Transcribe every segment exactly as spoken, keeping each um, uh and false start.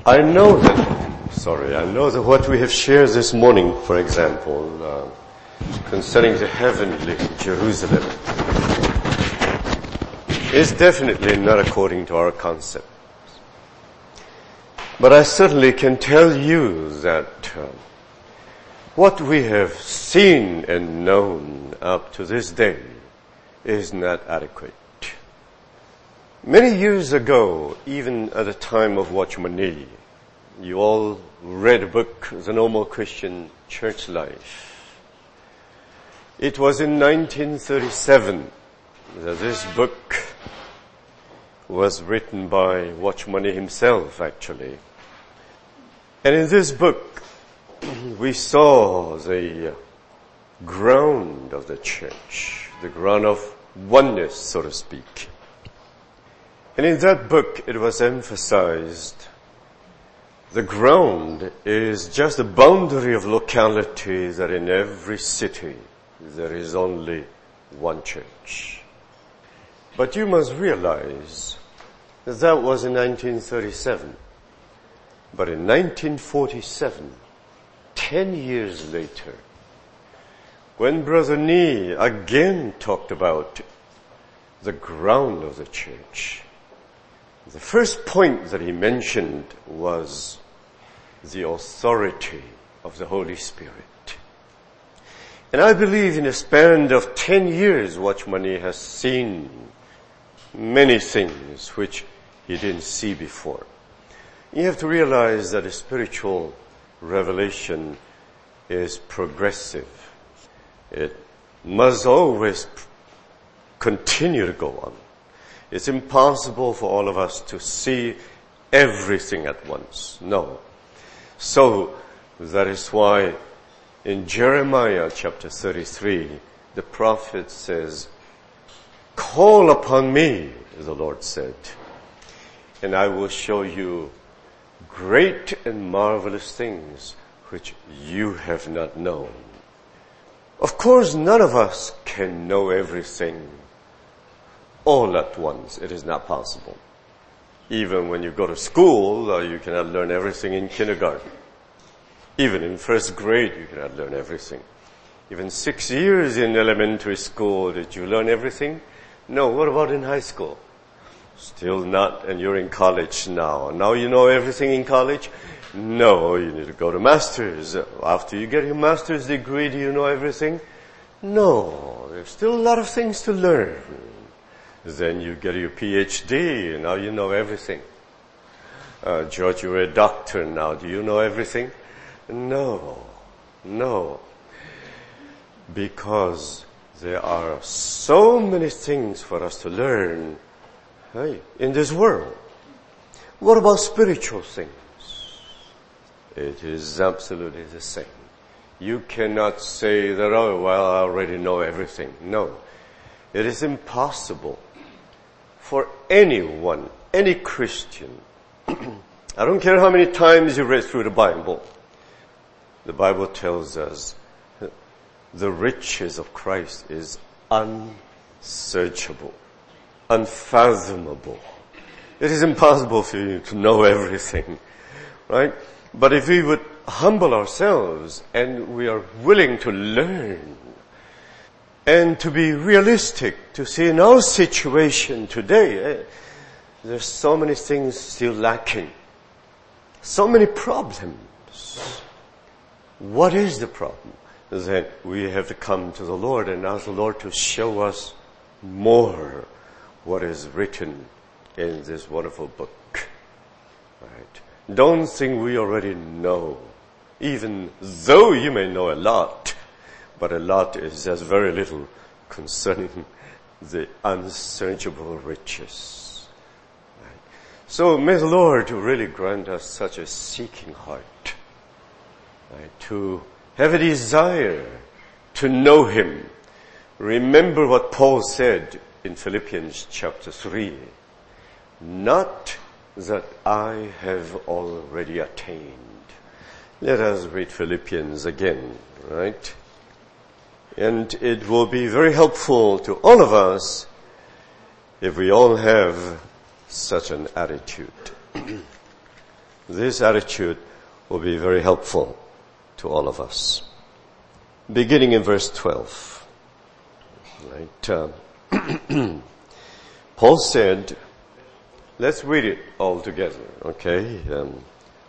I know that, sorry, I know that what we have shared this morning, for example, uh, concerning the heavenly Jerusalem, is definitely not according to our concept. But I certainly can tell you that uh, what we have seen and known up to this day is not adequate. Many years ago, even at the time of Watchman Nee, you all read a book, The Normal Christian Church Life. It was in nineteen thirty-seven that this book was written by Watchman Nee himself, actually. And in this book, we saw the ground of the church, the ground of oneness, so to speak. And in that book, it was emphasized the ground is just the boundary of locality that in every city there is only one church. But you must realize that that was in nineteen thirty-seven. But in nineteen forty-seven, ten years later, when Brother Nee again talked about the ground of the church, the first point that he mentioned was the authority of the Holy Spirit. And I believe in a span of ten years, Watchman Nee has seen many things which he didn't see before. You have to realize that a spiritual revelation is progressive. It must always continue to go on. It's impossible for all of us to see everything at once. No. So, that is why in Jeremiah chapter thirty-three, the prophet says, "Call upon me," the Lord said, "and I will show you great and marvelous things which you have not known." Of course, none of us can know everything all at once. It is not possible. Even when you go to school, uh, you cannot learn everything in kindergarten. Even in first grade, you cannot learn everything. Even six years in elementary school, did you learn everything? No. What about in high school? Still not, and you're in college now. Now you know everything in college? No, you need to go to master's. After you get your master's degree, do you know everything? No, there's still a lot of things to learn. Then you get your P H D, and now you know everything. Uh, George, you're a doctor now. Do you know everything? No, no. Because there are so many things for us to learn, hey, in this world. What about spiritual things? It is absolutely the same. You cannot say that, oh, well, I already know everything. No. It is impossible for anyone, any Christian. I don't care how many times you read through the Bible. The Bible tells us the riches of Christ is unsearchable, unfathomable. It is impossible for you to know everything, right? But if we would humble ourselves and we are willing to learn and to be realistic, to see in our situation today, eh, there's so many things still lacking. So many problems. What is the problem? That we have to come to the Lord and ask the Lord to show us more what is written in this wonderful book. Right? Don't think we already know, even though you may know a lot. But a lot is just very little concerning the unsearchable riches. Right. So may the Lord really grant us such a seeking heart, right, to have a desire to know Him. Remember what Paul said in Philippians chapter three. Not that I have already attained. Let us read Philippians again, right? And it will be very helpful to all of us if we all have such an attitude. This attitude will be very helpful to all of us. Beginning in verse twelve. Right. Uh, Paul said, let's read it all together, okay? Um,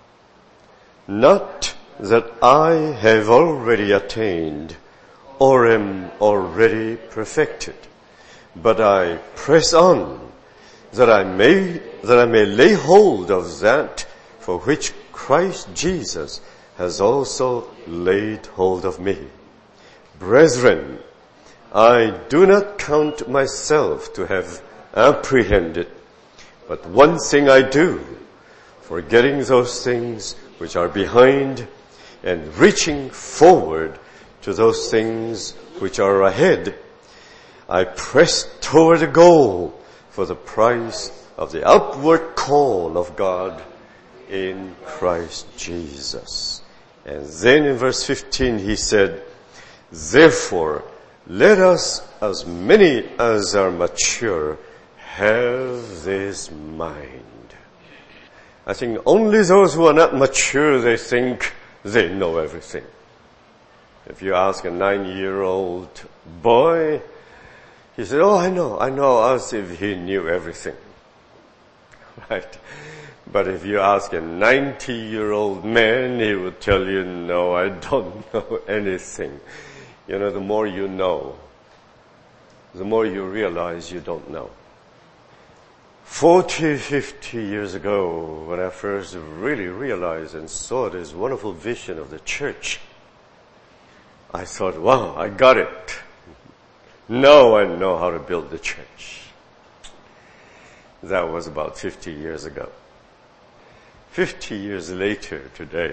Not that I have already attained or am already perfected, but I press on that I may, that I may lay hold of that for which Christ Jesus has also laid hold of me. Brethren, I do not count myself to have apprehended, but one thing I do, forgetting those things which are behind and reaching forward to those things which are ahead, I press toward the goal for the prize of the upward call of God in Christ Jesus. And then in verse fifteen he said, therefore, let us, as many as are mature, have this mind. I think only those who are not mature, they think they know everything. If you ask a nine-year-old boy, he said, oh, I know, I know, as if he knew everything. Right? But if you ask a ninety-year-old man, he would tell you, no, I don't know anything. You know, the more you know, the more you realize you don't know. Forty, fifty years ago, when I first really realized and saw this wonderful vision of the church, I thought, wow, I got it. Now I know how to build the church. That was about fifty years ago. Fifty years later today,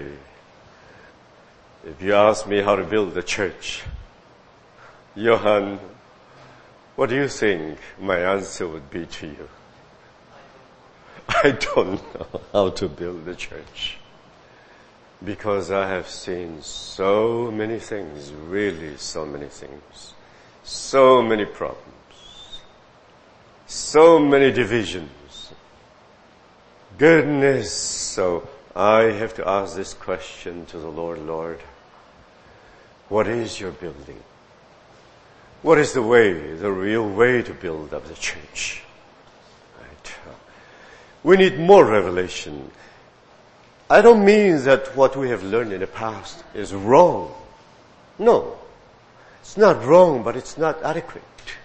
if you ask me how to build the church, Johan, what do you think my answer would be to you? I don't know how to build the church. Because I have seen so many things, really so many things. So many problems. So many divisions. Goodness. So I have to ask this question to the Lord, Lord, what is your building? What is the way, the real way to build up the church? Right. We need more revelation. I don't mean that what we have learned in the past is wrong. No. It's not wrong, but it's not adequate.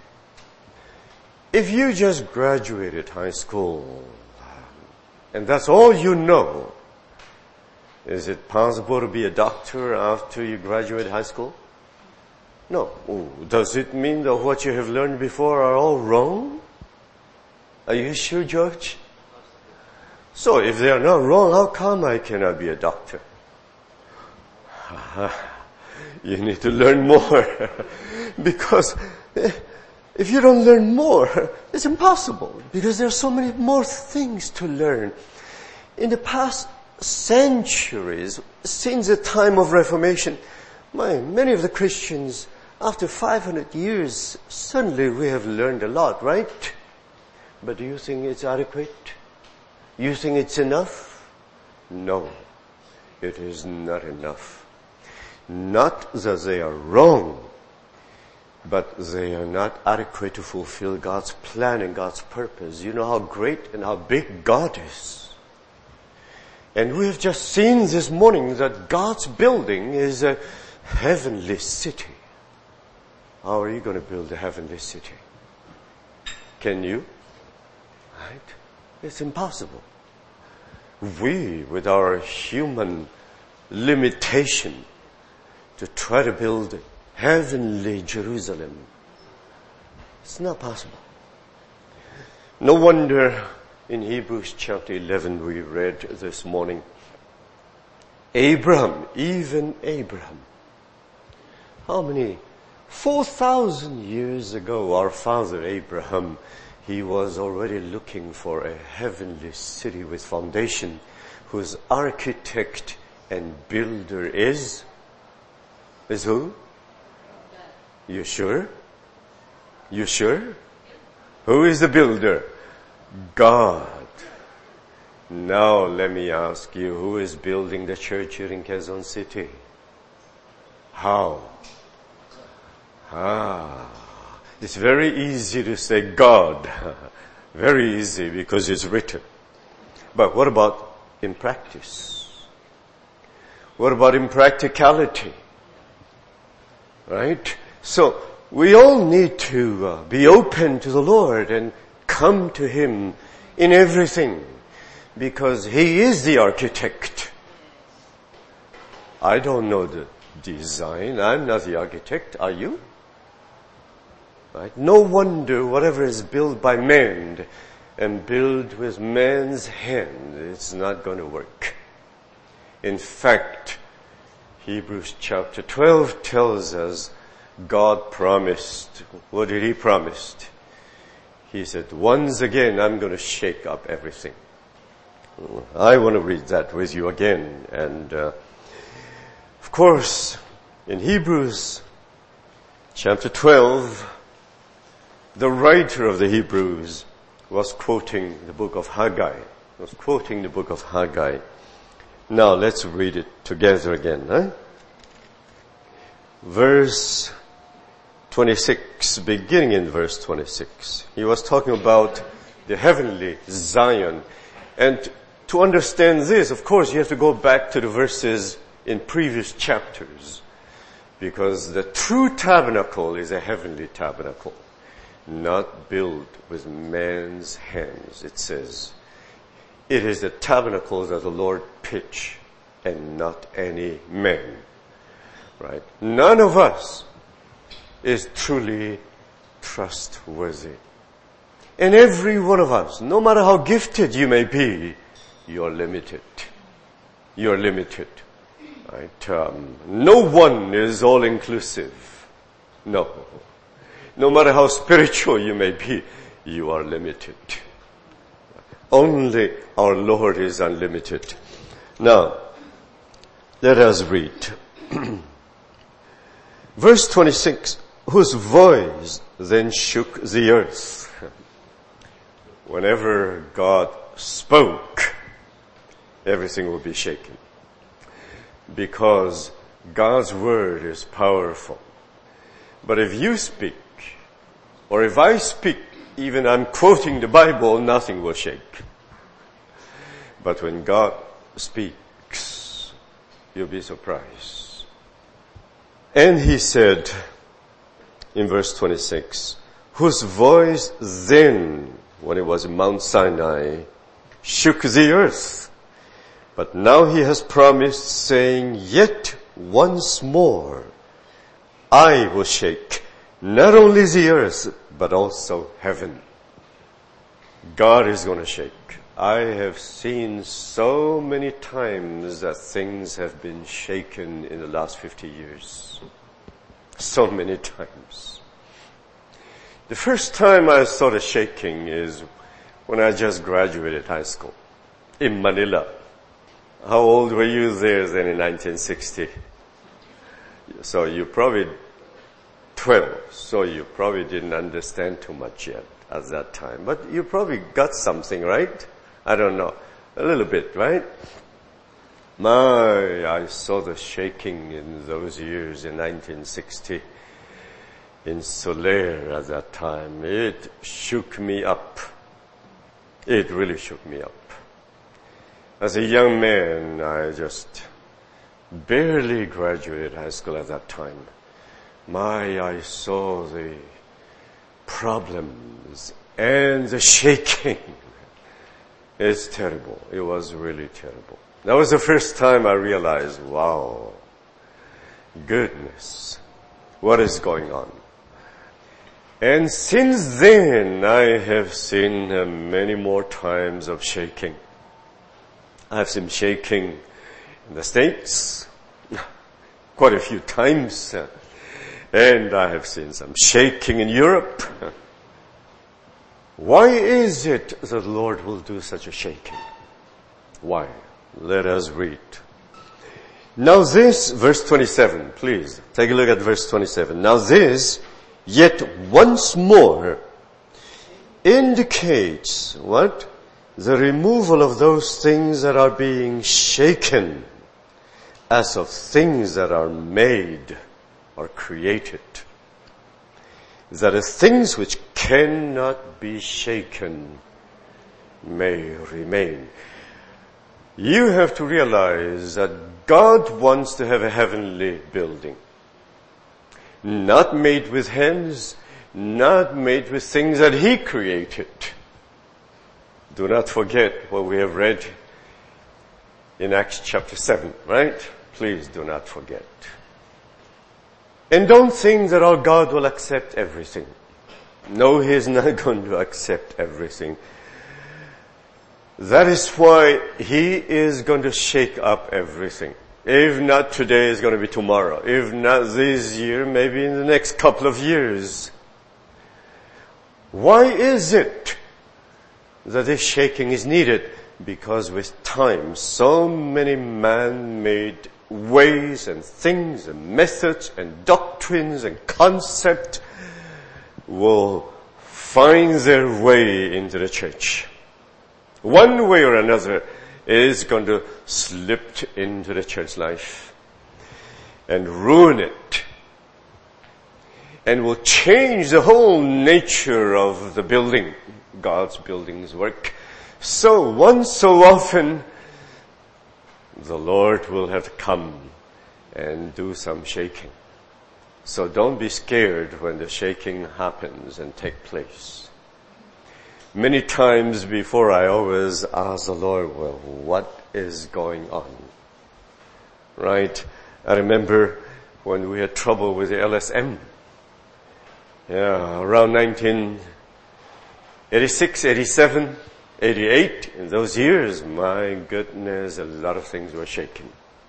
If you just graduated high school, and that's all you know, is it possible to be a doctor after you graduate high school? No. Ooh, does it mean that what you have learned before are all wrong? Are you sure, George? So if they are not wrong, how come I cannot be a doctor? You need to learn more. Because if you don't learn more, it's impossible. Because there are so many more things to learn. In the past centuries, since the time of Reformation, my, many of the Christians, after five hundred years, suddenly we have learned a lot, right? But do you think it's adequate? You think it's enough? No, it is not enough. Not that they are wrong, but they are not adequate to fulfill God's plan and God's purpose. You know how great and how big God is. And we have just seen this morning that God's building is a heavenly city. How are you going to build a heavenly city? Can you? Right? It's impossible. We, with our human limitation, to try to build heavenly Jerusalem, it's not possible. No wonder in Hebrews chapter eleven we read this morning, Abraham, even Abraham, how many? Four thousand years ago, our father Abraham, he was already looking for a heavenly city with foundation, whose architect and builder is, is who? You sure? You sure? Who is the builder? God. Now let me ask you, who is building the church here in Quezon City? How? Ah, it's very easy to say God. Very easy because it's written. But what about in practice? What about in practicality? Right? So we all need to uh, be open to the Lord and come to Him in everything because He is the architect. I don't know the design. I'm not the architect. Are you? Right? No wonder whatever is built by man and built with man's hand, it's not going to work. In fact, Hebrews chapter twelve tells us God promised. What did He promise? He said, once again, I'm going to shake up everything. I want to read that with you again. And uh, of course, in Hebrews chapter twelve, the writer of the Hebrews was quoting the book of Haggai. Was quoting the book of Haggai. Now let's read it together again. Huh? Verse twenty-six, beginning in verse twenty-six. He was talking about the heavenly Zion. And to understand this, of course, you have to go back to the verses in previous chapters. Because the true tabernacle is a heavenly tabernacle, not built with man's hands. It says, it is the tabernacle that the Lord pitched and not any man. Right? None of us is truly trustworthy. And every one of us, no matter how gifted you may be, you're limited. You're limited. Right? Um, no one is all-inclusive. No. No matter how spiritual you may be, you are limited. Only our Lord is unlimited. Now, let us read. Verse twenty-six, whose voice then shook the earth. Whenever God spoke, everything will be shaken. Because God's word is powerful. But if you speak, or if I speak, even I'm quoting the Bible, nothing will shake. But when God speaks, you'll be surprised. And He said, in verse twenty-six, whose voice then, when it was in Mount Sinai, shook the earth. But now He has promised, saying, yet once more I will shake not only the earth, but also heaven. God is going to shake. I have seen so many times that things have been shaken in the last fifty years. So many times. The first time I saw the shaking is when I just graduated high school in Manila. How old were you there then in nineteen sixty? So you probably twelve, so you probably didn't understand too much yet at that time. But you probably got something, right? I don't know. A little bit, right? My, I saw the shaking in those years in nineteen sixty in Soler at that time. It shook me up. It really shook me up. As a young man, I just barely graduated high school at that time. My, I saw the problems and the shaking. It's terrible. It was really terrible. That was the first time I realized, wow, goodness, what is going on? And since then, I have seen uh, many more times of shaking. I have seen shaking in the States quite a few times. Uh, and I have seen some shaking in Europe. Why is it that the Lord will do such a shaking? Why? Let us read. Now this, verse twenty-seven, please, take a look at verse twenty-seven. Now this, yet once more, indicates what? the removal of those things that are being shaken as of things that are made or created. That is, things which cannot be shaken may remain. You have to realize that God wants to have a heavenly building. Not made with hands, not made with things that He created. Do not forget what we have read in Acts chapter seven, right? Please do not forget. And don't think that our God will accept everything. No, He is not going to accept everything. That is why He is going to shake up everything. If not today, it's going to be tomorrow. If not this year, maybe in the next couple of years. Why is it that this shaking is needed? Because with time, so many man-made ways and things and methods and doctrines and concepts will find their way into the church. One way or another is going to slip into the church life and ruin it, and will change the whole nature of the building, God's building's work. So once so often, the Lord will have to come and do some shaking. So don't be scared when the shaking happens and take place. Many times before, I always ask the Lord, well, what is going on? Right? I remember when we had trouble with the L S M. Yeah, around nineteen eighty-six, eighty-seven, eighty-eight, in those years, my goodness, a lot of things were shaken.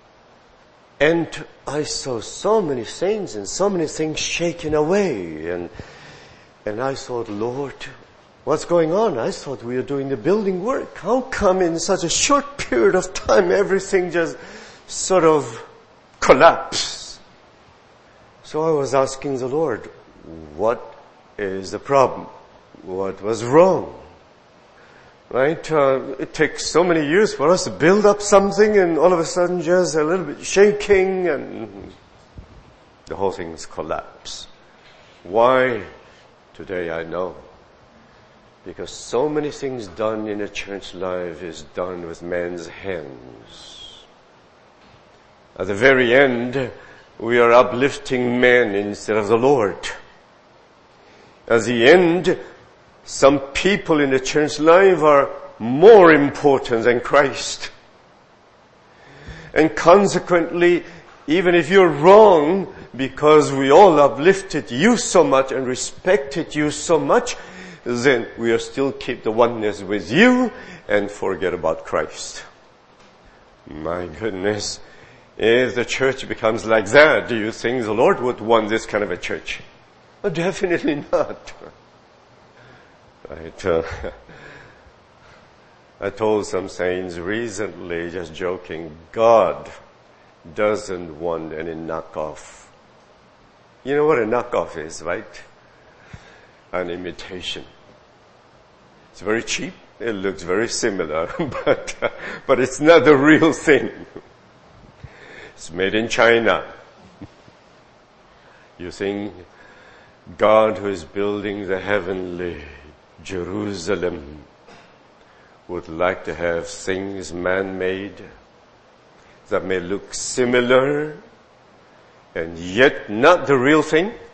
And I saw so many things and so many things shaken away. And, and I thought, Lord, what's going on? I thought we were doing the building work. How come in such a short period of time everything just sort of collapsed? So I was asking the Lord, what is the problem? What was wrong? Right? Uh, it takes so many years for us to build up something, and all of a sudden just a little bit shaking and the whole thing's collapsed. Why? Today I know. Because so many things done in a church life is done with man's hands. At the very end, we are uplifting man instead of the Lord. At the end, some people in the church life are more important than Christ. And consequently, even if you're wrong, because we all uplifted you so much and respected you so much, then we are still keep the oneness with you and forget about Christ. My goodness. If the church becomes like that, do you think the Lord would want this kind of a church? Oh, definitely not. Right, uh, I told some saints recently, just joking, God doesn't want any knockoff. You know what a knockoff is, right? An imitation. It's very cheap. It looks very similar, but uh, but it's not the real thing. It's made in China. You think God, who is building the heavenly Jerusalem, would like to have things man-made that may look similar and yet not the real thing? Right.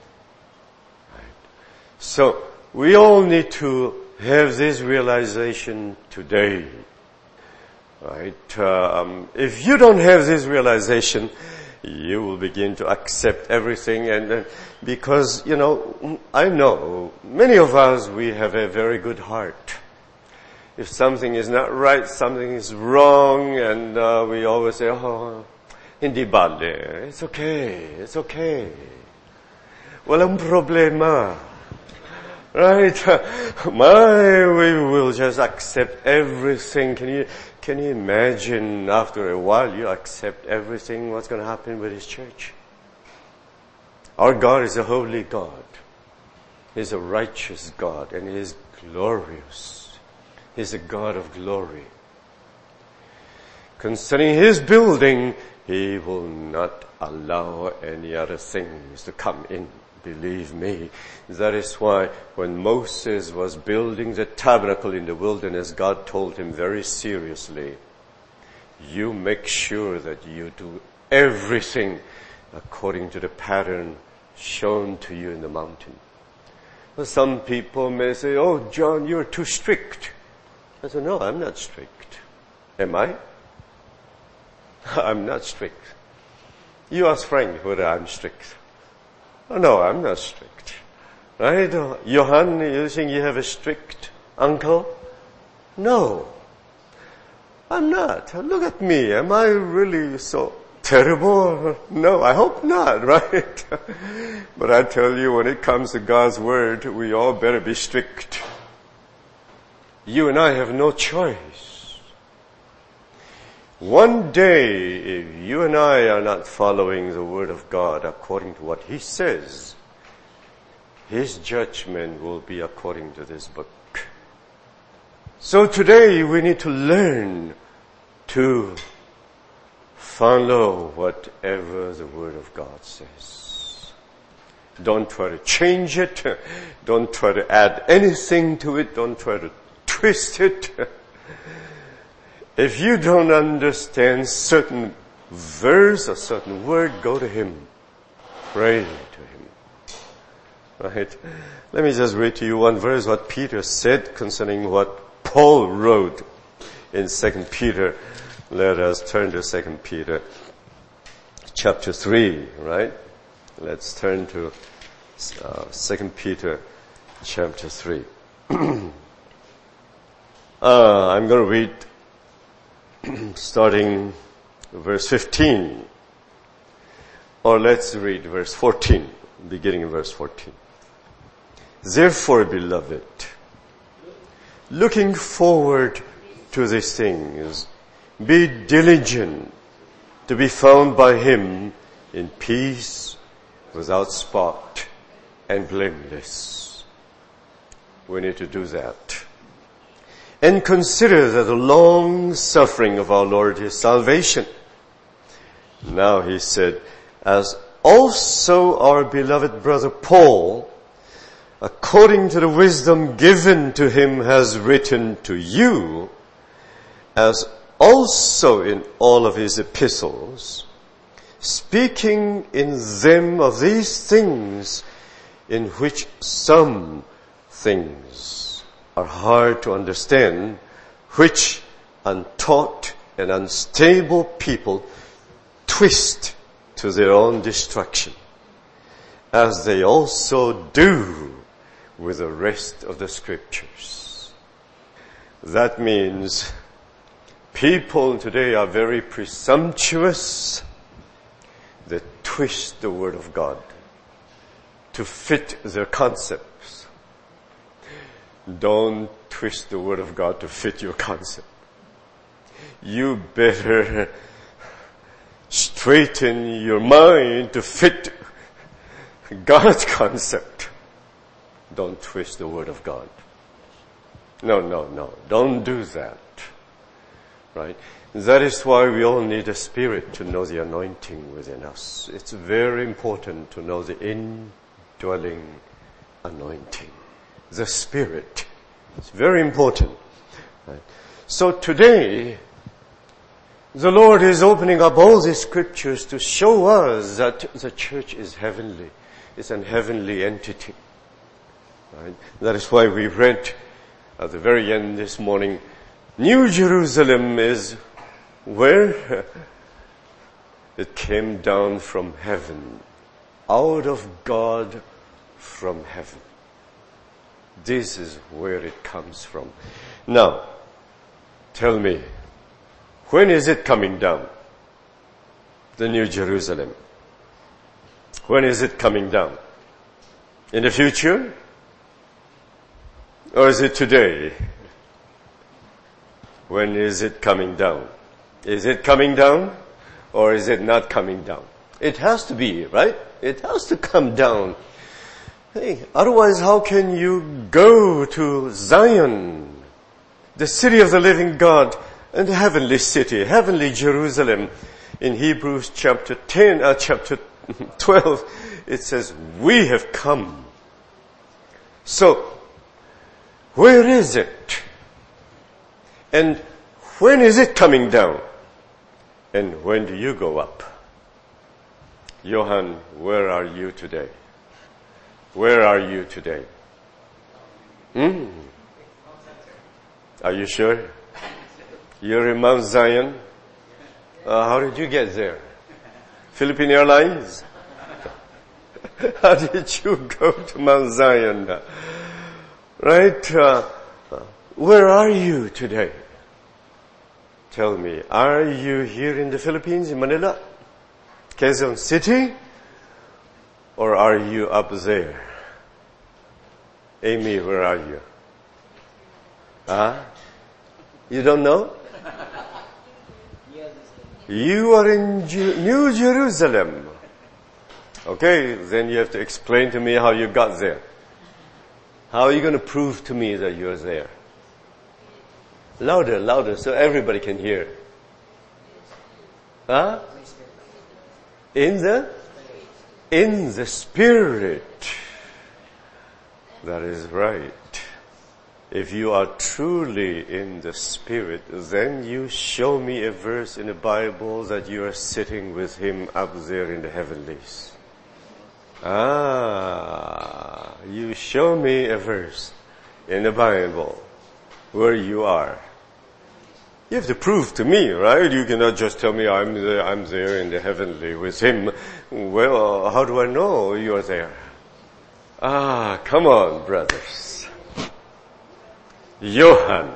So we all need to have this realization today. Right? Um, if you don't have this realization, you will begin to accept everything, and uh, because, you know, I know many of us, we have a very good heart. If something is not right, something is wrong, and uh, we always say, oh, hindi bale, it's okay, it's okay. Walang problema. Right? My, we will just accept everything. Can you, can you imagine after a while you accept everything, what's going to happen with His church? Our God is a holy God. He's a righteous God, and He is glorious. He's a God of glory. Concerning His building, He will not allow any other things to come in. Believe me. That is why when Moses was building the tabernacle in the wilderness, God told him very seriously, you make sure that you do everything according to the pattern shown to you in the mountain. Well, some people may say, oh, John, you're too strict. I said, no, I'm not strict. Am I? I'm not strict. You ask Frank whether I'm strict. Oh, no, I'm not strict. Right? Johan, you think you have a strict uncle? No. I'm not. Look at me. Am I really so terrible? No, I hope not, right? But I tell you, when it comes to God's word, we all better be strict. You and I have no choice. One day, if you and I are not following the word of God according to what He says, His judgment will be according to this book. So today we need to learn to follow whatever the word of God says. Don't try to change it. Don't try to add anything to it. Don't try to twist it. If you don't understand certain verse or certain word, go to Him. Pray to Him. Right? Let me just read to you one verse what Peter said concerning what Paul wrote in Second Peter. Let us turn to Second Peter chapter three, right? Let's turn to uh, Second Peter chapter three. uh, I'm going to read starting verse fifteen. Or let's read verse fourteen, beginning in verse fourteen. Therefore, beloved, looking forward to these things, be diligent to be found by Him in peace, without spot, and blameless. We need to do that. And consider that the long suffering of our Lord is salvation. Now he said, as also our beloved brother Paul, according to the wisdom given to him, has written to you, as also in all of his epistles, speaking in them of these things, in which some things are hard to understand, which untaught and unstable people twist to their own destruction, as they also do with the rest of the scriptures. That means people today are very presumptuous. They twist the word of God to fit their concepts. Don't twist the word of God to fit your concept. You better straighten your mind to fit God's concept. Don't twist the word of God. No, no, no. Don't do that. Right? That is why we all need a spirit to know the anointing within us. It's very important to know the indwelling anointing. The Spirit. It's very important. Right? So today, the Lord is opening up all these scriptures to show us that the church is heavenly. It's an heavenly entity. Right? That is why we read at the very end this morning, New Jerusalem is where? It came down from heaven, out of God from heaven. This is where it comes from. Now, tell me, when is it coming down? The New Jerusalem. When is it coming down? In the future? Or is it today? When is it coming down? Is it coming down? Or is it not coming down? It has to be, right? It has to come down. Hey, otherwise how can you go to Zion? the city of the living God, and the heavenly city, heavenly Jerusalem. In Hebrews chapter ten, uh, chapter twelve, it says, we have come. So, where is it? And when is it coming down? And when do you go up? Johan, where are you today? Where are you today? Hmm? Are you sure? You're in Mount Zion? Uh, how did you get there? Philippine Airlines? How did you go to Mount Zion? Right? Uh, where are you today? Tell me, are you here in the Philippines, in Manila? Quezon City? Or are you up there? Amy, where are you? Huh? You don't know? You are in Ju- New Jerusalem. Okay, then you have to explain to me how you got there. How are you going to prove to me that you're there? Louder, louder, so everybody can hear. Huh? In the? In the Spirit. That is right. If you are truly in the Spirit, then you show me a verse in the Bible that you are sitting with Him up there in the heavenlies. Ah, you show me a verse in the Bible where you are. You have to prove to me, right? You cannot just tell me I'm there, I'm there in the heavenly with Him. Well, how do I know you're there? Ah, come on, brothers. Johan.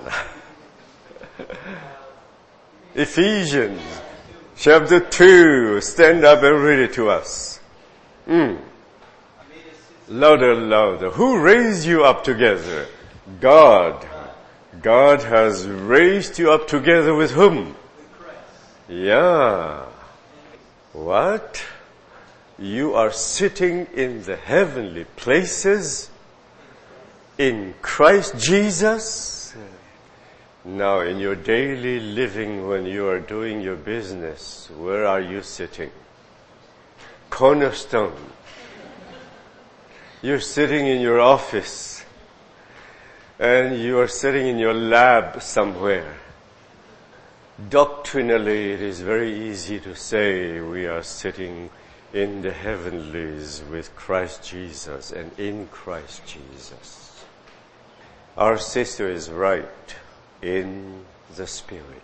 Ephesians chapter two. Stand up and read it to us. Mm. Louder, louder. Who raised you up together? God. God has raised you up together with whom? Yeah. What? You are sitting in the heavenly places in Christ Jesus. Now, in your daily living, when you are doing your business, where are you sitting? Cornerstone. You're sitting in your office, and you are sitting in your lab somewhere. Doctrinally, it is very easy to say we are sitting in the heavenlies with Christ Jesus and in Christ Jesus. Our sister is right, in the Spirit.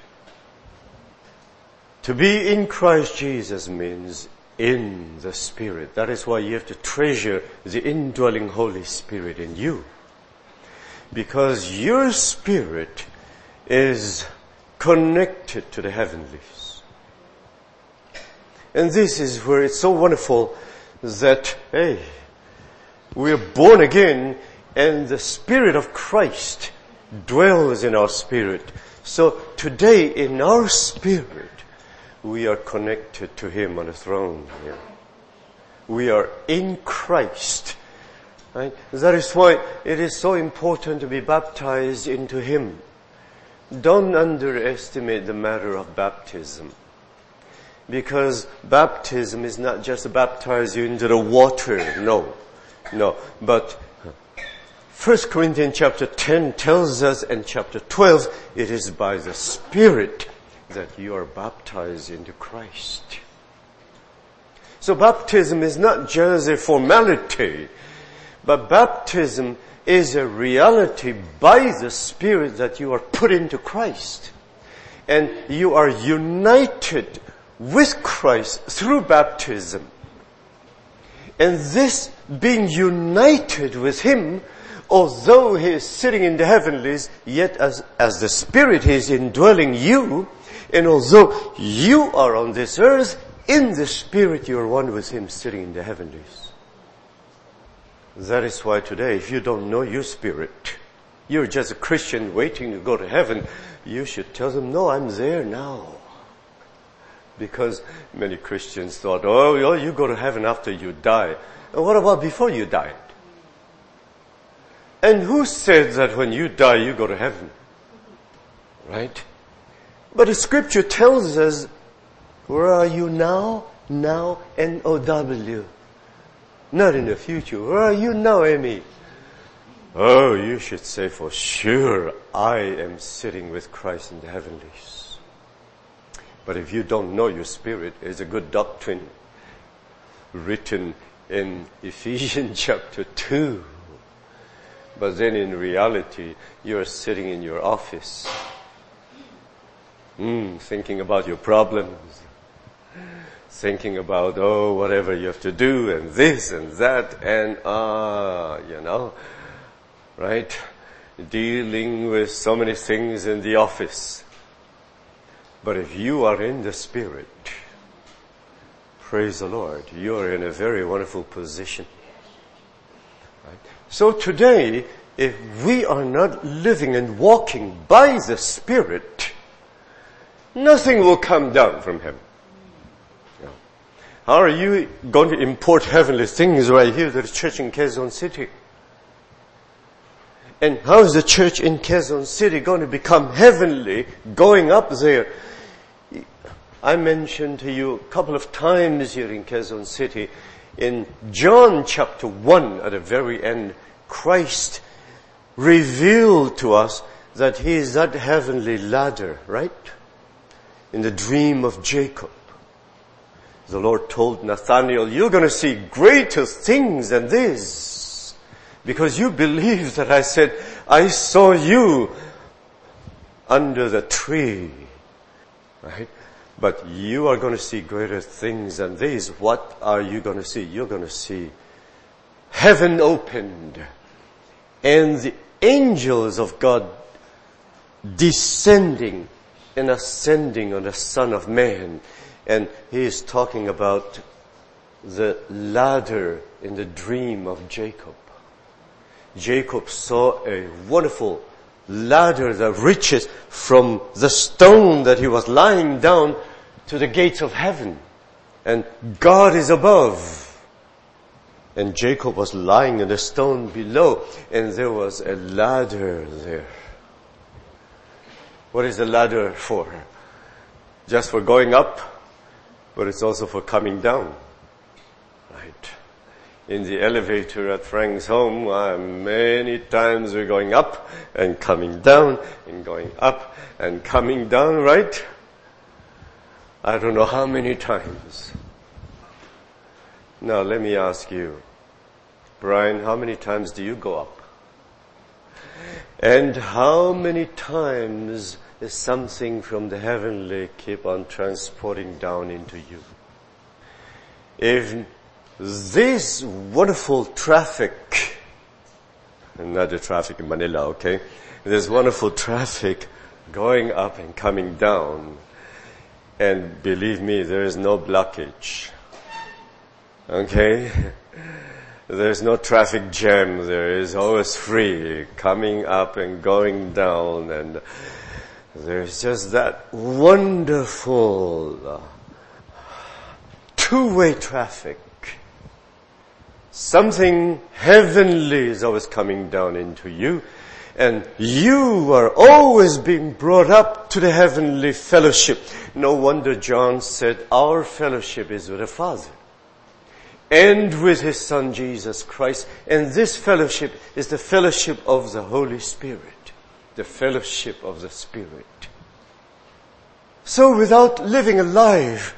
To be in Christ Jesus means in the Spirit. That is why you have to treasure the indwelling Holy Spirit in you. Because your spirit is connected to the heavenlies. And this is where it's so wonderful that, hey, we're born again and the Spirit of Christ dwells in our spirit. So today in our spirit, we are connected to Him on the throne here. We are in Christ. Right? That is why it is so important to be baptized into Him. Don't underestimate the matter of baptism. Because baptism is not just to baptize you into the water. No. No. But First Corinthians chapter ten tells us, and chapter twelve, it is by the Spirit that you are baptized into Christ. So baptism is not just a formality, but baptism is a reality by the Spirit that you are put into Christ. And you are united with Christ through baptism. And this being united with Him, although He is sitting in the heavenlies, yet as, as the Spirit is indwelling you, and although you are on this earth, in the Spirit you are one with Him sitting in the heavenlies. That is why today, if you don't know your spirit, you're just a Christian waiting to go to heaven, you should tell them, no, I'm there now. Because many Christians thought, oh, you go to heaven after you die. And what about before you died? And who said that when you die, you go to heaven? Right? But the scripture tells us, where are you now? Now, N O W. Not in the future. Where are you now, Amy? Oh, you should say for sure, I am sitting with Christ in the heavenlies. But if you don't know your spirit, it's a good doctrine written in Ephesians chapter two. But then in reality, you're sitting in your office, mm, thinking about your problems, thinking about, oh, whatever you have to do, and this and that, and ah, uh, you know, right? Dealing with so many things in the office. But if you are in the Spirit, praise the Lord, you are in a very wonderful position. Right? So today, if we are not living and walking by the Spirit, nothing will come down from heaven. Yeah. How are you going to import heavenly things right here to the church in Quezon City? And how is the church in Quezon City going to become heavenly going up there? I mentioned to you a couple of times here in Quezon City, in John chapter one at the very end, Christ revealed to us that He is that heavenly ladder, right? In the dream of Jacob. The Lord told Nathanael, you're going to see greater things than this. Because you believe that I said, I saw you under the tree. Right? But you are going to see greater things than these. What are you going to see? You're going to see heaven opened and the angels of God descending and ascending on the Son of Man. And he is talking about the ladder in the dream of Jacob. Jacob saw a wonderful ladder that reaches from the stone that he was lying down to the gates of heaven. And God is above. And Jacob was lying in the stone below, and there was a ladder there. What is the ladder for? Just for going up, but it's also for coming down. Right? In the elevator at Frank's home, uh, many times we're going up and coming down and going up and coming down, right? I don't know how many times. Now let me ask you, Brian, how many times do you go up? And how many times is something from the heavenly keep on transporting down into you? If this wonderful traffic, not the traffic in Manila, okay? This wonderful traffic going up and coming down, and believe me, there is no blockage. Okay? There's no traffic jam. There is always free coming up and going down, and there's just that wonderful uh, two-way traffic. Something heavenly is always coming down into you, and you are always being brought up to the heavenly fellowship. No wonder John said, our fellowship is with the Father and with His Son Jesus Christ. And this fellowship is the fellowship of the Holy Spirit, the fellowship of the Spirit. So without living a life,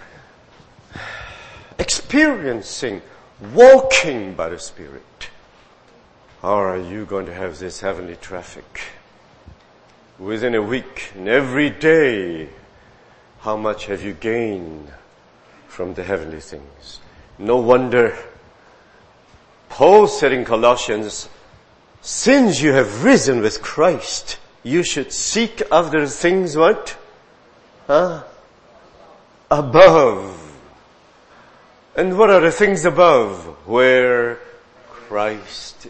experiencing, walking by the Spirit, how are you going to have this heavenly traffic? Within a week and every day, how much have you gained from the heavenly things? No wonder Paul said in Colossians, since you have risen with Christ, you should seek after the things what? Huh? Above. And what are the things above? Where Christ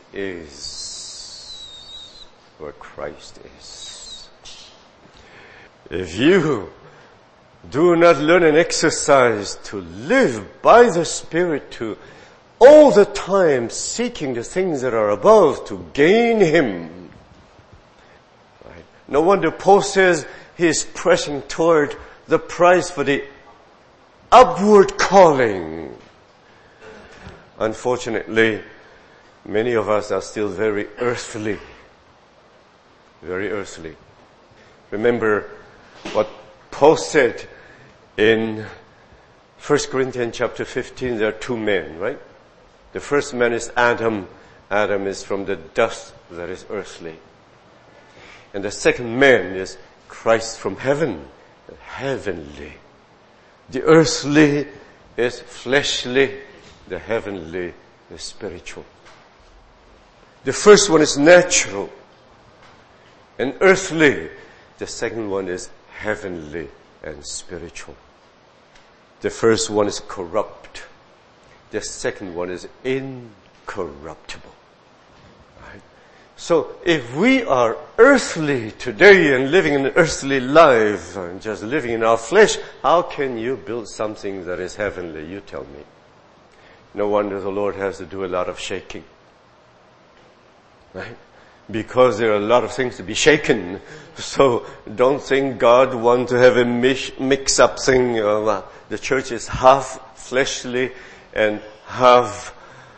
is. Where Christ is. If you do not learn and exercise to live by the Spirit, to all the time seeking the things that are above to gain Him. Right? No wonder Paul says, he is pressing toward the prize for the upward calling. Unfortunately, many of us are still very earthly. Very earthly. Remember what Paul said in First Corinthians chapter fifteen, there are two men, right? The first man is Adam. Adam is from the dust that is earthly. And the second man is Christ from heaven, heavenly. The earthly is fleshly, the heavenly is spiritual. The first one is natural and earthly. The second one is heavenly and spiritual. The first one is corrupt. The second one is incorruptible. Right? So if we are earthly today and living an earthly life and just living in our flesh, how can you build something that is heavenly? You tell me. No wonder the Lord has to do a lot of shaking. Right? Because there are a lot of things to be shaken. So don't think God wants to have a mix-up thing. Uh, the church is half fleshly and half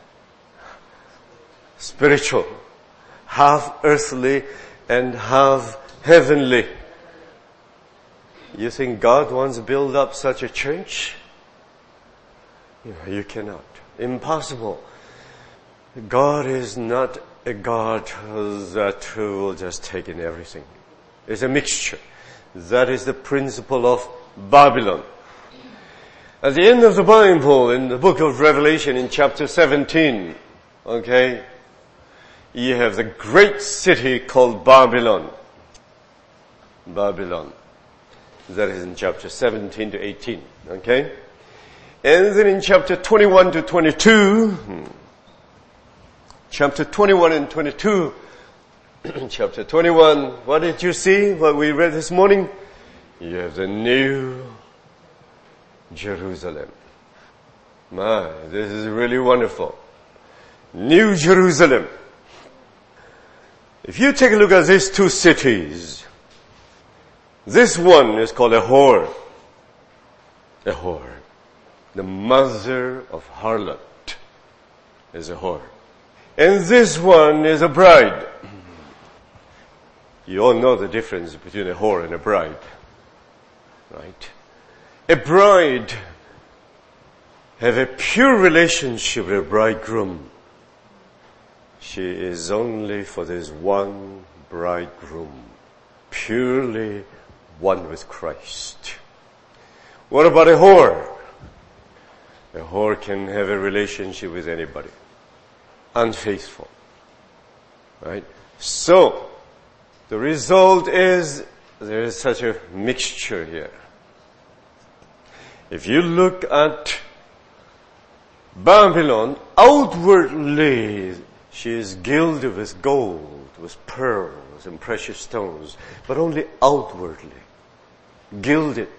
spiritual. Half earthly and half heavenly. You think God wants to build up such a church? You know, you cannot. Impossible. God is not a God that will just take in everything. It's a mixture. That is the principle of Babylon. At the end of the Bible, in the book of Revelation, in chapter seventeen, okay, you have the great city called Babylon. Babylon. That is in chapter seventeen to eighteen, okay? And then in chapter twenty-one to twenty-two, chapter twenty-one and twenty-two, chapter twenty-one, what did you see? What we read this morning? You have the new Jerusalem. My, this is really wonderful. New Jerusalem. If you take a look at these two cities, this one is called a whore. A whore. The mother of harlot is a whore. And this one is a bride. You all know the difference between a whore and a bride. Right? A bride have a pure relationship with a bridegroom. She is only for this one bridegroom. Purely one with Christ. What about a whore? A whore can have a relationship with anybody. Unfaithful. Right? So, the result is there is such a mixture here. If you look at Babylon, outwardly she is gilded with gold, with pearls and precious stones, but only outwardly. Gilded.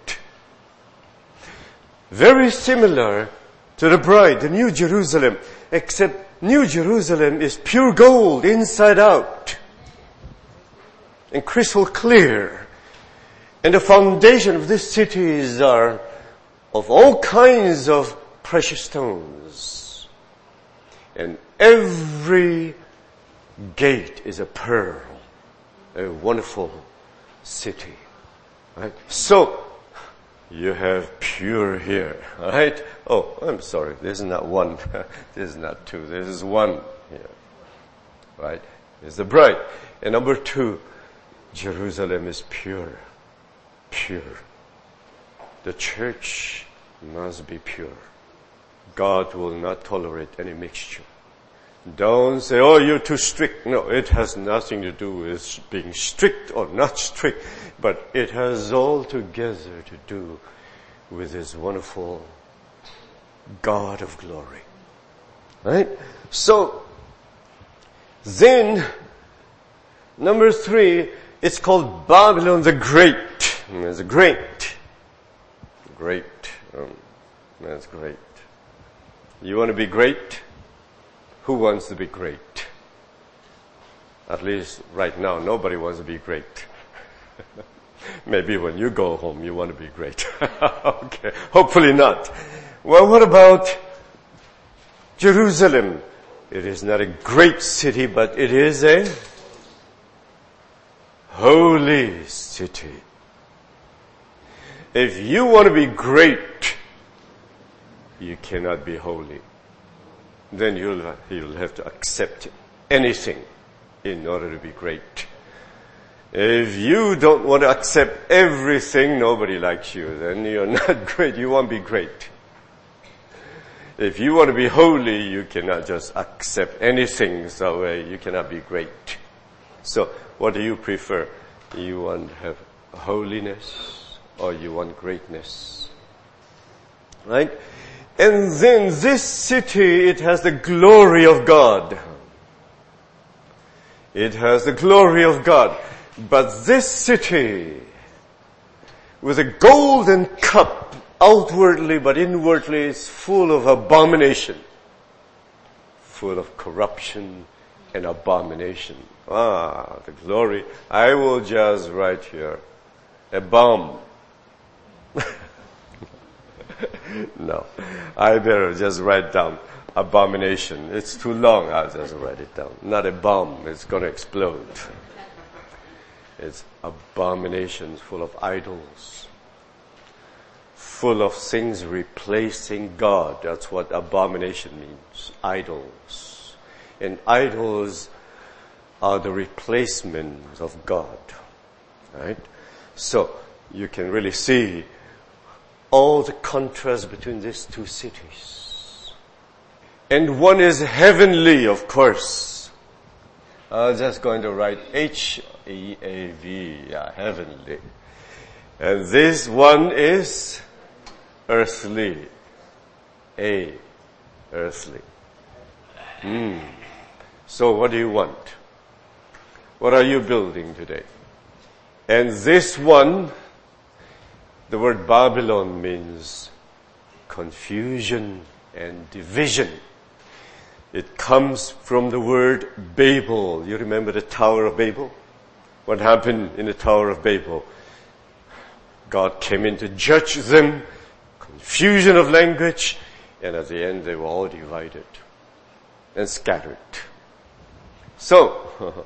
Very similar to the bride, the New Jerusalem, except New Jerusalem is pure gold inside out and crystal clear. And the foundation of this city is are of all kinds of precious stones. And every gate is a pearl, a wonderful city. Right? So, you have pure here, right? Oh, I'm sorry, this is not one, this is not two, this is one here. Right? It's the bride. And number two, Jerusalem is pure. Pure. The church must be pure. God will not tolerate any mixture. Don't say, oh, you're too strict. No, it has nothing to do with being strict or not strict, but it has all together to do with this wonderful God of glory. Right? So, then, number three, it's called Babylon the Great. It's great. Great. Um, that's great. You want to be great? Who wants to be great? At least right now, nobody wants to be great. Maybe when you go home, you want to be great. Okay. Hopefully not. Well, what about Jerusalem? It is not a great city, but it is a holy city. If you want to be great, you cannot be holy. Then you'll, you'll have to accept anything in order to be great. If you don't want to accept everything, nobody likes you. Then you're not great. You won't be great. If you want to be holy, you cannot just accept anything, so uh, you cannot be great. So, what do you prefer? You want to have holiness or you want greatness? Right? And then this city, it has the glory of God. It has the glory of God. But this city, with a golden cup, outwardly but inwardly, is full of abomination. Full of corruption and abomination. Ah, the glory. I will just write here, a bomb. No, I better just write down abomination. It's too long, I'll just write it down. Not a bomb, it's going to explode. It's abominations, full of idols. Full of things replacing God. That's what abomination means. Idols. And idols are the replacements of God. Right? So, you can really see all the contrast between these two cities. And one is heavenly, of course. I'm just going to write H E A V, yeah, heavenly. And this one is earthly. A, earthly. Hmm. So what do you want? What are you building today? And this one, the word Babylon means confusion and division. It comes from the word Babel. You remember the Tower of Babel? What happened in the Tower of Babel? God came in to judge them, confusion of language, and at the end they were all divided and scattered. So,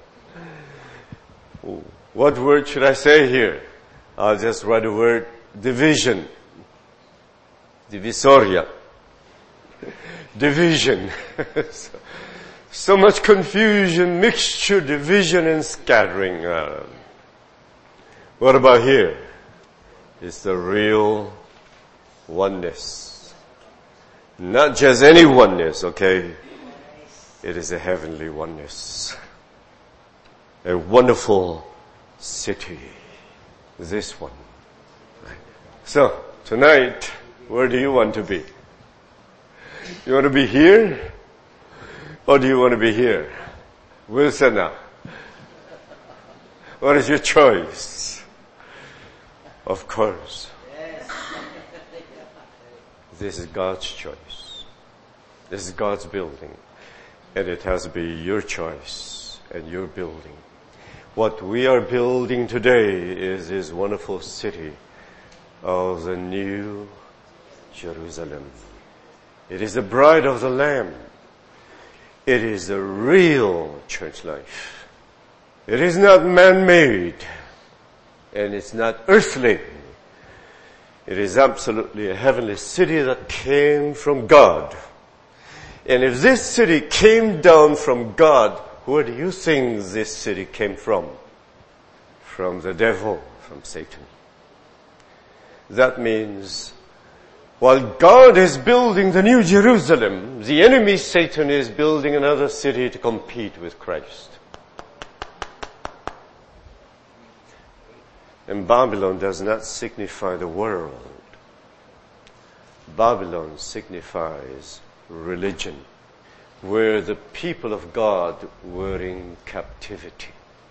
what word should I say here? I'll just write the word division. Divisoria. Division. so, so much confusion, mixture, division, and scattering. Uh, what about here? It's the real oneness. Not just any oneness, okay? It is a heavenly oneness. A wonderful city. This one. So, tonight, where do you want to be? You want to be here? Or do you want to be here? Wilson now. What is your choice? Of course. This is God's choice. This is God's building. And it has to be your choice and your building. What we are building today is this wonderful city of the New Jerusalem. It is the bride of the Lamb. It is the real church life. It is not man-made. And it's not earthly. It is absolutely a heavenly city that came from God. And if this city came down from God, where do you think this city came from? From the devil, from Satan. That means, while God is building the New Jerusalem, the enemy Satan is building another city to compete with Christ. And Babylon does not signify the world. Babylon signifies religion, where the people of God were in captivity.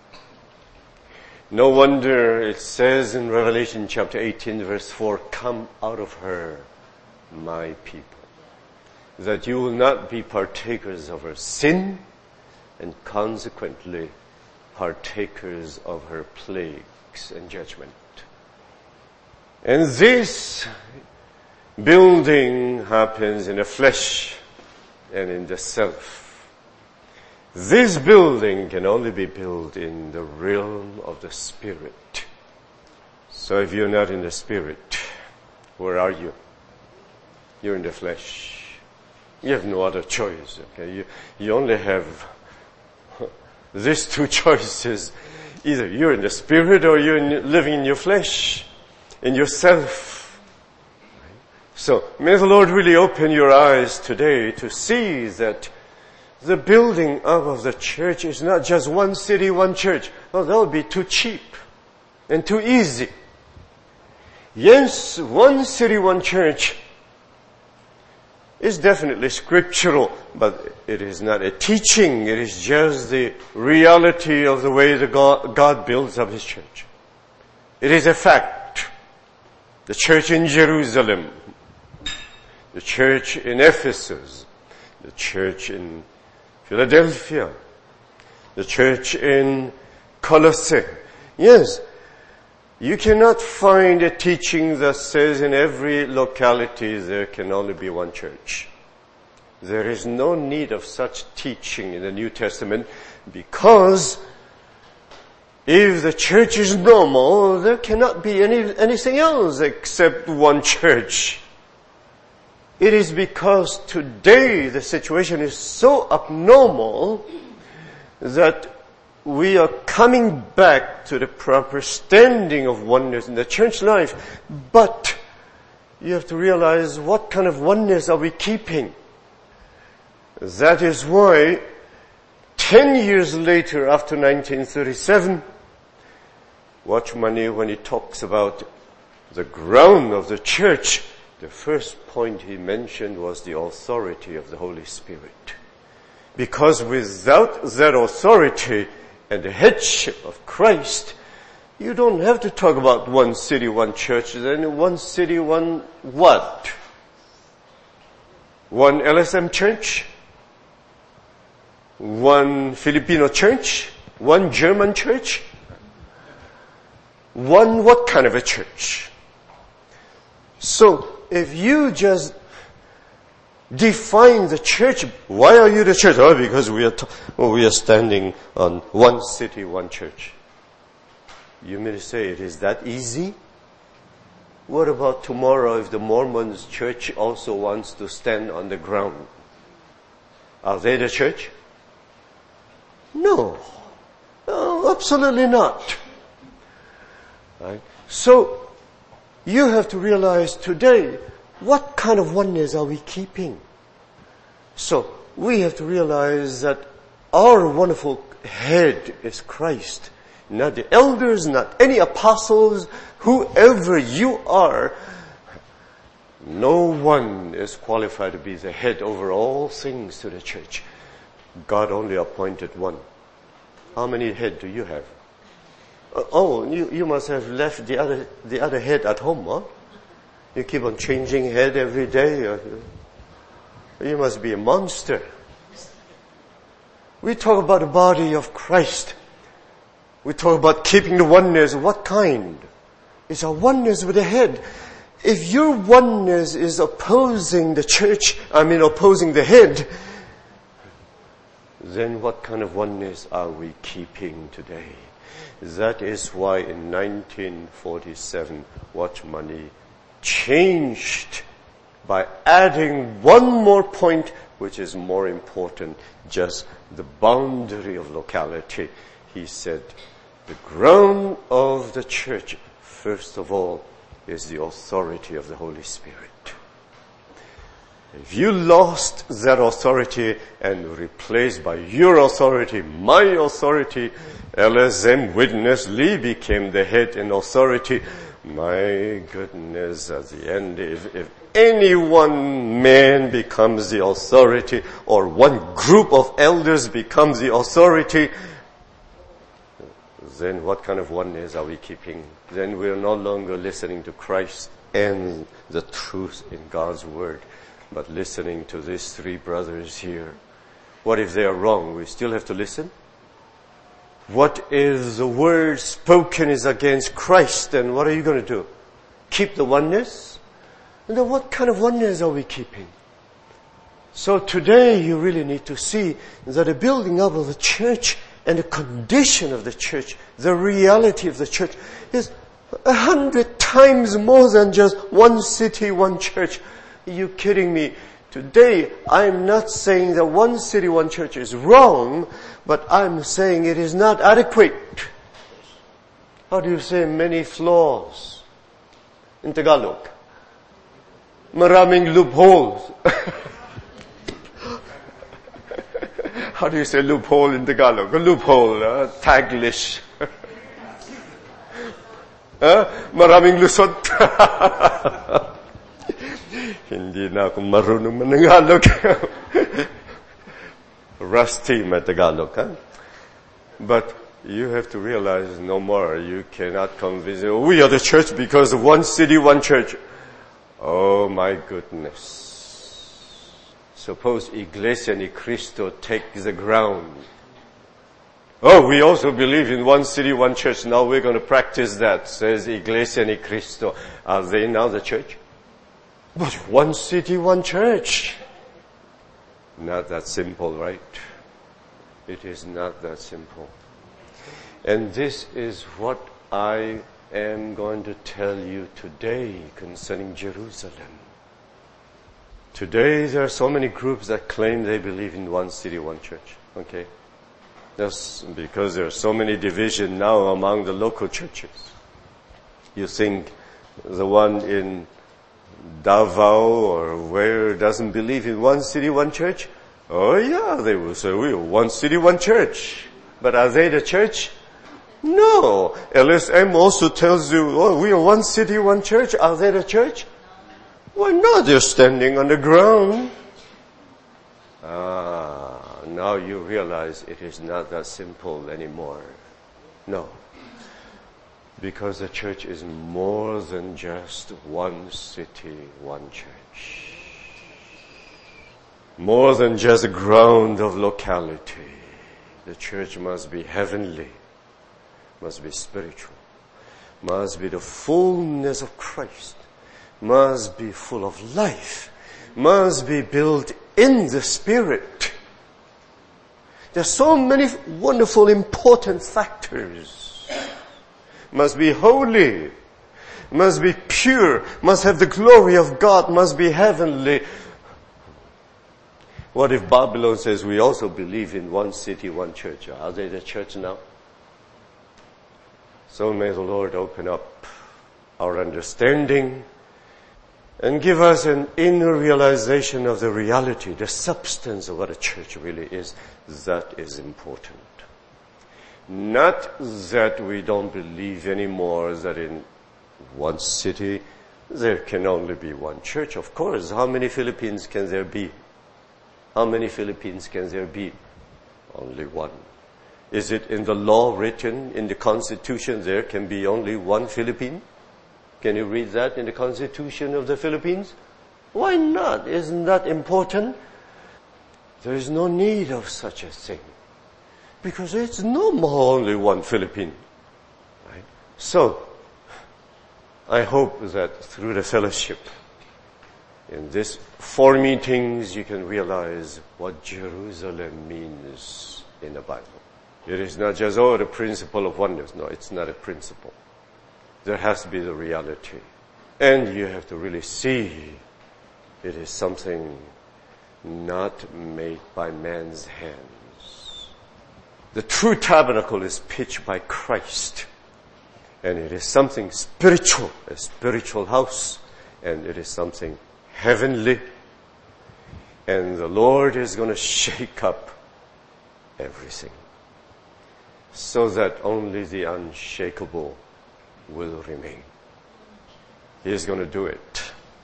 No wonder it says in Revelation chapter eighteen verse four, come out of her, my people, that you will not be partakers of her sin and consequently partakers of her plagues and judgment. And this building happens in the flesh and in the self. This building can only be built in the realm of the Spirit. So if you're not in the Spirit, where are you? You're in the flesh. You have no other choice. Okay, you you only have these two choices. Either you're in the Spirit or you're in, living in your flesh, in yourself. So may the Lord really open your eyes today to see that the building up of the church is not just one city, one church. Oh, that would be too cheap and too easy. Yes, one city, one church is definitely scriptural, but it is not a teaching. It is just the reality of the way the God, God builds up His church. It is a fact. The church in Jerusalem, the church in Ephesus, the church in Philadelphia, the church in Colossae. Yes, you cannot find a teaching that says in every locality there can only be one church. There is no need of such teaching in the New Testament, because if the church is normal, there cannot be any anything else except one church. It is because today the situation is so abnormal that we are coming back to the proper standing of oneness in the church life. But you have to realize, what kind of oneness are we keeping? That is why ten years later, after nineteen thirty-seven, Watchman Nee, when he talks about the ground of the church, the first point he mentioned was the authority of the Holy Spirit. Because without that authority and the headship of Christ, you don't have to talk about one city, one church. Then one city, one what? One L S M church? One Filipino church? One German church? One what kind of a church? So, if you just define the church, why are you the church? Oh, because we are t- oh, we are standing on one city, one church. You may say, it is that easy? What about tomorrow if the Mormons church also wants to stand on the ground? Are they the church? No. No, absolutely not. Right? So, you have to realize today, what kind of oneness are we keeping? So, we have to realize that our wonderful head is Christ. Not the elders, not any apostles, whoever you are. No one is qualified to be the head over all things to the church. God only appointed one. How many head do you have? Oh, you, you must have left the other, the other head at home, huh? You keep on changing head every day. You must be a monster. We talk about the body of Christ. We talk about keeping the oneness. What kind? It's a oneness with the head. If your oneness is opposing the church, I mean opposing the head, then what kind of oneness are we keeping today? That is why in nineteen forty-seven, Watchman Nee changed by adding one more point, which is more important, just the boundary of locality. He said, the ground of the church, first of all, is the authority of the Holy Spirit. If you lost that authority and replaced by your authority, my authority, L S M Witness Lee became the head in authority. My goodness, at the end, if, if any one man becomes the authority or one group of elders becomes the authority, then what kind of oneness are we keeping? Then we are no longer listening to Christ and the truth in God's Word, but listening to these three brothers here. What if they are wrong? We still have to listen? What if the word spoken is against Christ? Then what are you going to do? keep the oneness. And then what kind of oneness are we keeping? So today you really need to see that the building up of the church and the condition of the church, the reality of the church, is a hundred times more than just one city, one church. Are you kidding me? Today, I'm not saying that one city, one church is wrong, but I'm saying it is not adequate. How do you say many flaws? In Tagalog. Maraming loopholes. How do you say loophole in Tagalog? A loophole, uh, Taglish. uh, maraming lusot. Hindi na ako marunong manangalog. Rusty my Tagalog, huh? But you have to realize no more. You cannot convince, oh, we are the church because of one city, one church. Oh my goodness. Suppose Iglesia ni Cristo takes the ground. Oh, we also believe in one city, one church. Now we're going to practice that, says Iglesia ni Cristo. Are they now the church? But one city, one church. Not that simple, right? It is not that simple. And this is what I am going to tell you today concerning Jerusalem. Today there are so many groups that claim they believe in one city, one church. Okay? That's because there are so many divisions now among the local churches. You think the one in Davao or where doesn't believe in one city, one church? Oh yeah, they will say, we are one city, one church. But are they the church? No. L S M also tells you, oh, we are one city, one church. Are they the church? Why not? They're standing on the ground. Ah, now you realize it is not that simple anymore. No. Because the church is more than just one city, one church. More than just a ground of locality. The church must be heavenly, must be spiritual, must be the fullness of Christ, must be full of life, must be built in the Spirit. There are so many wonderful, important factors. Must be holy, must be pure, must have the glory of God, must be heavenly. What if Babylon says we also believe in one city, one church? Are they the church now? So may the Lord open up our understanding and give us an inner realization of the reality, the substance of what a church really is. That is important. Not that we don't believe anymore that in one city there can only be one church. Of course, how many Philippines can there be? How many Philippines can there be? Only one. Is it in the law written in the Constitution there can be only one Philippine? Can you read that in the Constitution of the Philippines? Why not? Isn't that important? There is no need of such a thing. Because it's no more only one Philippine. Right? So, I hope that through the fellowship, in these four meetings, you can realize what Jerusalem means in the Bible. It is not just, oh, the principle of oneness. No, it's not a principle. There has to be the reality. And you have to really see it is something not made by man's hands. The true tabernacle is pitched by Christ. And it is something spiritual, a spiritual house. And it is something heavenly. And the Lord is going to shake up everything. So that only the unshakable will remain. He is going to do it.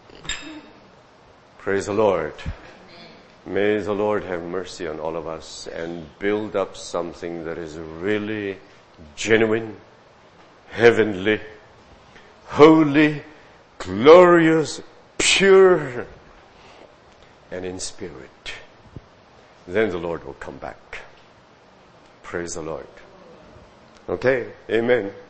Praise the Lord. May the Lord have mercy on all of us and build up something that is really genuine, heavenly, holy, glorious, pure, and in spirit. Then the Lord will come back. Praise the Lord. Okay, amen.